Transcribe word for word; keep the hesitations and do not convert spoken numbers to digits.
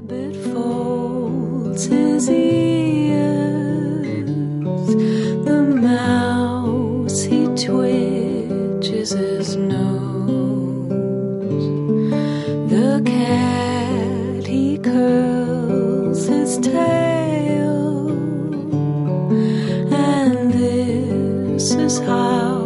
rabbit folds his ears, the mouse he twitches his nose, the cat he curls his tail, and this is how